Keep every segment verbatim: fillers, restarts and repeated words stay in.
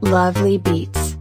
Lovely Beats.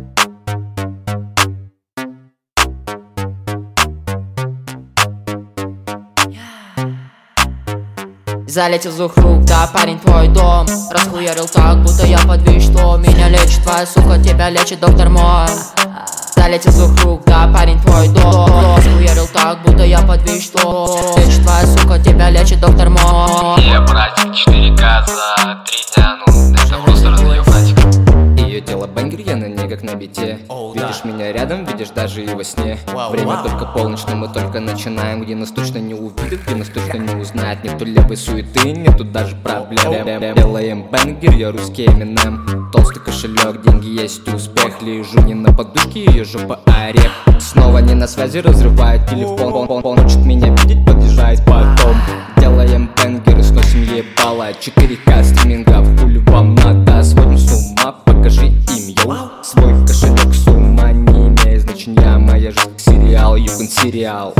Залетел с двух рук, да, парень, твой дом. Расхуярил так, будто я подвиж, что меня лечит твоя сука, тебя лечит доктор мой. Залетел с двух рук, да, парень, твой дом. Расхуярил так, будто я подвиж, что лечит твоя сука, тебя лечит доктор мой. Я братик, четыре ка за три дня, ну это просто разлив фантик. Ее тело бангер, я на ней как на бите. oh, Видишь да. меня рядом, видишь даже и во сне. wow, Время wow. только полночь, но мы только начинаем. Где нас точно не увидят, где нас точно не узнает. Нету левой суеты, нету даже проблем. oh. Делаем бангер, я русский Эминем. Толстый кошелек, деньги есть, успех. Лежу не на подушке, ее жопа орех. Снова не на связи, разрывает телефон. Он, он, он хочет меня видеть, подъезжает потом. Делаем бангер, сносим ебало. четыре ка стриминга, в хули вам надо. Сводим с ума, покажи им, йоу. Свой кошелек, сумма не имеет значения. Моя жизнь сериал, юган сериал.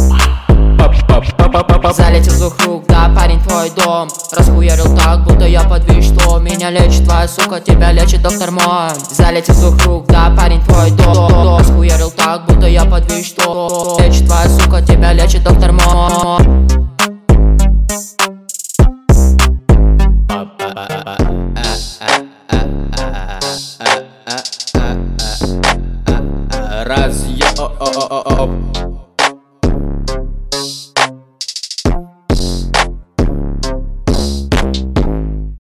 Залетел с двух рук, да, парень, твой дом. Расхуярил так, будто я подвиж, что меня лечит твоя сука, тебя лечит доктор мой. Залетел с двух рук, да, парень, твой дом. Расхуярил так, будто я подвиж, что лечит твоя сука, тебя лечит доктор мой. Раз я